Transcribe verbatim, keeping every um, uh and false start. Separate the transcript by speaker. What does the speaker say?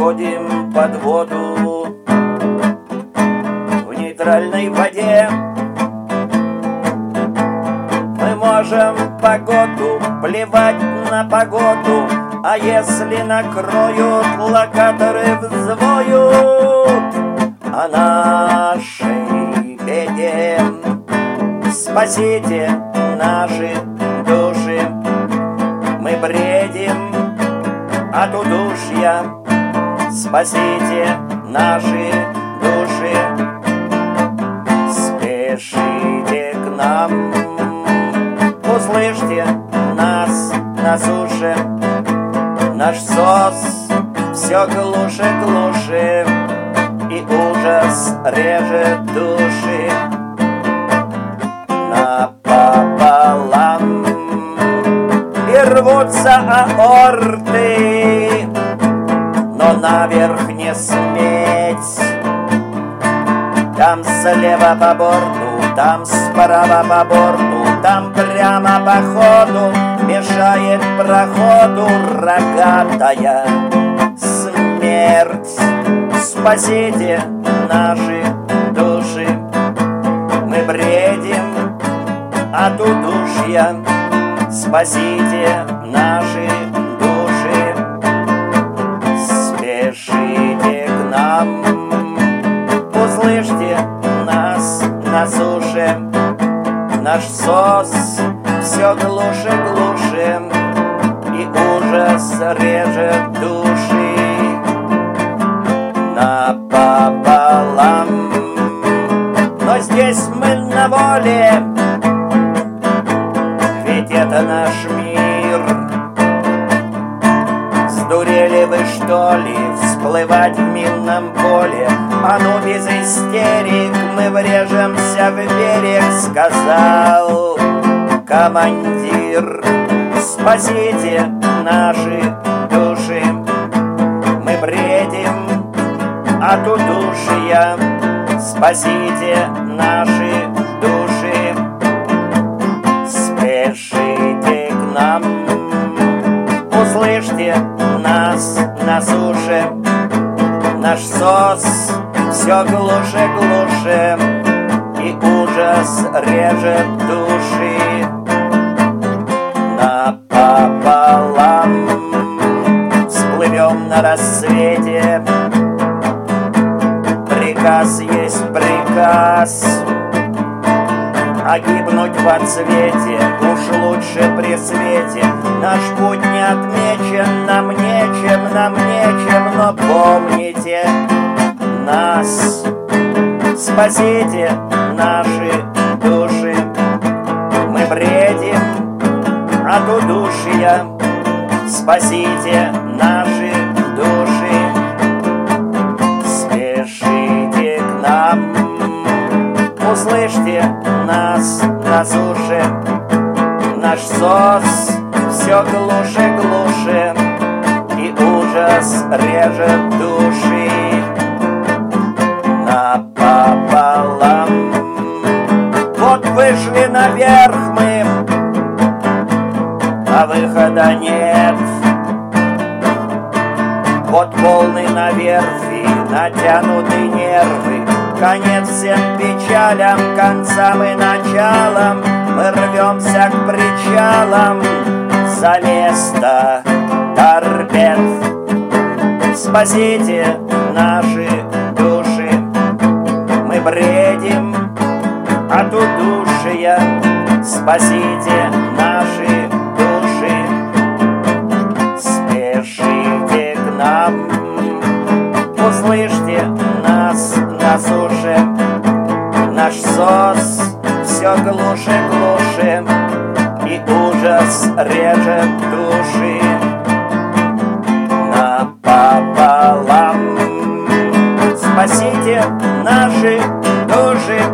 Speaker 1: уходим под воду в нейтральной воде. Мы можем погоду, плевать на погоду, а если накроют, локаторы взвоют о нашей беде. Спасите наши души, мы бредим от удушья. Спасите наши души, спешите к нам. Услышьте нас на суше, наш сос все глуше, глуше, и ужас режет души напополам. И рвутся аорты, но наверх не сметь. Там слева по борту, там справа по борту, там прямо по ходу мешает проходу рогатая смерть. Спасите наши души, мы бредим от удушья. Спасите наши души, спешите к нам. Услышьте нас на суше, наш сос все глуше, глуше, и ужас режет души напополам. Но здесь мы на воле, ведь это наш мир. Сдурели вы, что ли, всплывать в минном поле? А ну без истерик, мы врежемся в берег, сказал командир. Спасите наши души, мы бредим от удушья. Спасите наши души, спешите к нам. Услышьте нас на суше, наш сос все глуше, глуше, и ужас режет души напополам. Всплывем на рассвете, приказ есть приказ, а гибнуть во цвете уж лучше при свете. Наш путь не отмечен, нам нечем, нам нечем, но помните нас. Спасите наши души, мы бредим от удушья. Спасите наши души, спешите к нам. Услышьте нас на суше, наш сос все глуше, глуше, и ужас режет души напополам. Вот вышли наверх мы, а выхода нет. Вот волны на верфи, натянуты нервы, конец всем печалям, концам и началам. Мы рвемся к причалам за место торпед. Спасите наши души, мы бредим от удушья. Спасите наши души, спешите к нам. Услышьте нас на суше, наш сос все глуше, глуше, и ужас режет души напополам. Спасите наши души,